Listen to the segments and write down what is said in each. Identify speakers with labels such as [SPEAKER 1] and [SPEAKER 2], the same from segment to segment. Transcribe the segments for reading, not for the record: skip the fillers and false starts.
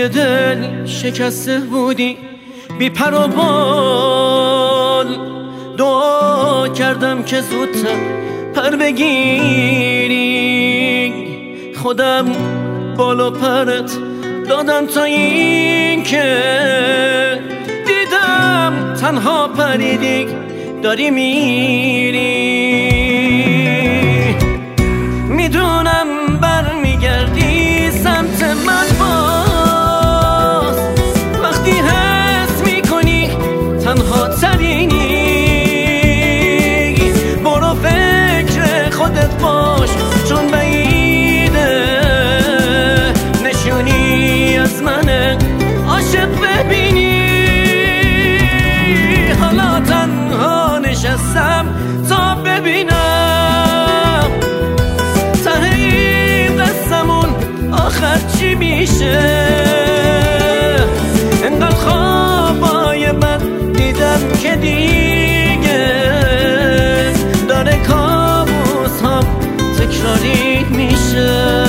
[SPEAKER 1] توی دل شکسته بودی بی پر و بال، دعا کردم که زودتر پر بگیری، خودم بالا پرت دادم تا این که دیدم تنها پریدی داری میری. میدونم برمیگردی سمت من باز، وقتی حس میکنی تنها ترینی. برو فکر خودت باش چون بعیده نشونی از من عاشق ببینی. حالا تنها نشستم تا ببینم ته این قصه‌مون آخر چی میشه. انقدر خوابای من دیدم که دیگه داره کابوس هم تکراری میشه.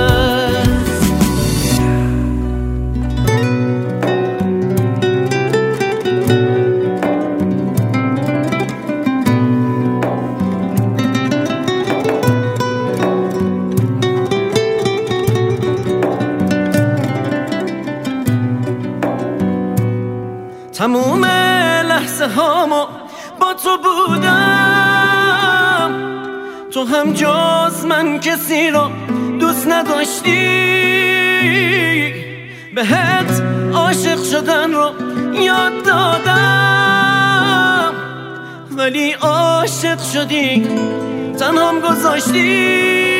[SPEAKER 1] تموم لحظه هامو با تو بودم، تو هم جز من کسی رو دوست نداشتی. بهت عاشق شدن رو یاد دادم، ولی عاشق شدی تنهام گذاشتی.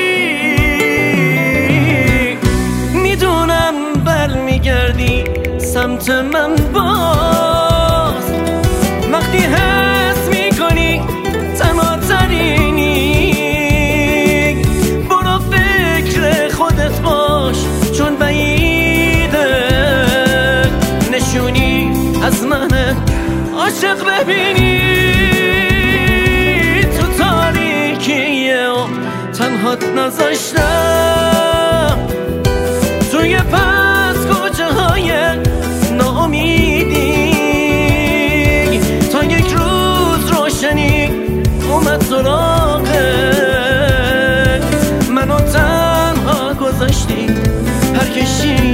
[SPEAKER 1] میدونم برمیگردی سمت من باز، وقتی حس میکنی تنها ترینی. برو فکر خودت باش چون بعیده نشونی از من عاشق ببینی. تو تاریکی تنهات نذاشتم، توی پس کوچه های ناامیدی، تا یک روز روشنی اومد سراغت، منو تنها گذاشتی پرکشی